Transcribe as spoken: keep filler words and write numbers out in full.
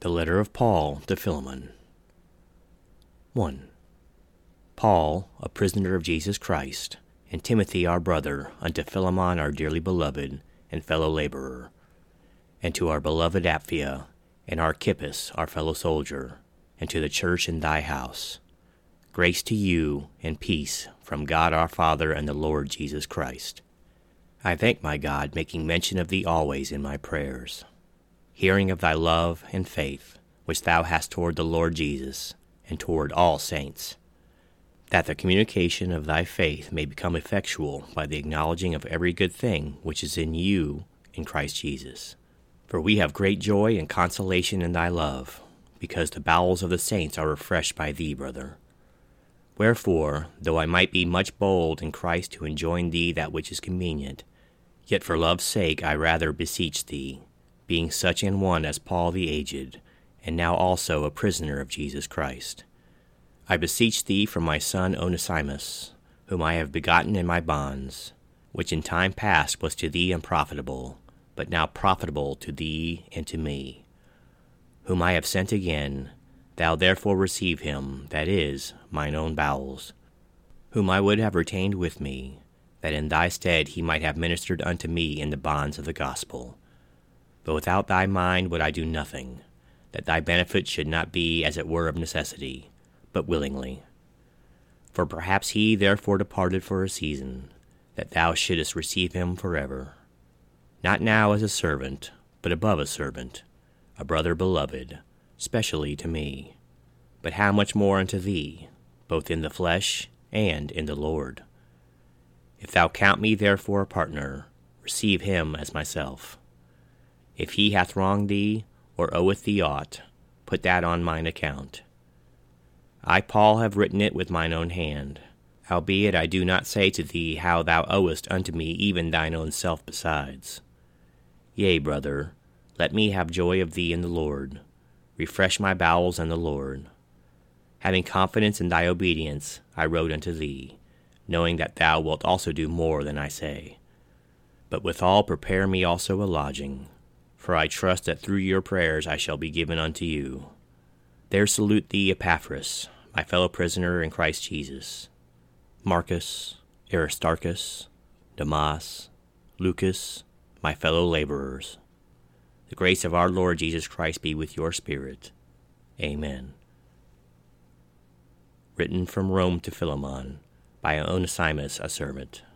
The letter of Paul to Philemon. one. Paul, a prisoner of Jesus Christ, and Timothy our brother, unto Philemon our dearly beloved, and fellow laborer, and to our beloved Apphia, and Archippus our fellow soldier, and to the church in thy house. Grace to you, and peace, from God our Father and the Lord Jesus Christ. I thank my God, making mention of thee always in my prayers, hearing of thy love and faith, which thou hast toward the Lord Jesus, and toward all saints, that the communication of thy faith may become effectual by the acknowledging of every good thing which is in you in Christ Jesus. For we have great joy and consolation in thy love, because the bowels of the saints are refreshed by thee, brother. Wherefore, though I might be much bold in Christ to enjoin thee that which is convenient, yet for love's sake I rather beseech thee, being such an one as Paul the aged, and now also a prisoner of Jesus Christ. I beseech thee for my son Onesimus, whom I have begotten in my bonds, which in time past was to thee unprofitable, but now profitable to thee and to me, whom I have sent again. Thou therefore receive him, that is, mine own bowels, whom I would have retained with me, that in thy stead he might have ministered unto me in the bonds of the gospel. But without thy mind would I do nothing, that thy benefit should not be as it were of necessity, but willingly. For perhaps he therefore departed for a season, that thou shouldest receive him forever, not now as a servant, but above a servant, a brother beloved, specially to me, but how much more unto thee, both in the flesh and in the Lord. If thou count me therefore a partner, receive him as myself. If he hath wronged thee, or oweth thee aught, put that on mine account. I, Paul, have written it with mine own hand, howbeit I do not say to thee how thou owest unto me even thine own self besides. Yea, brother, let me have joy of thee in the Lord. Refresh my bowels in the Lord. Having confidence in thy obedience, I wrote unto thee, knowing that thou wilt also do more than I say. But withal prepare me also a lodging, for I trust that through your prayers I shall be given unto you. There salute thee Epaphras, my fellow prisoner in Christ Jesus, Marcus, Aristarchus, Demas, Lucas, my fellow laborers. The grace of our Lord Jesus Christ be with your spirit. Amen. Written from Rome to Philemon, by Onesimus, a servant.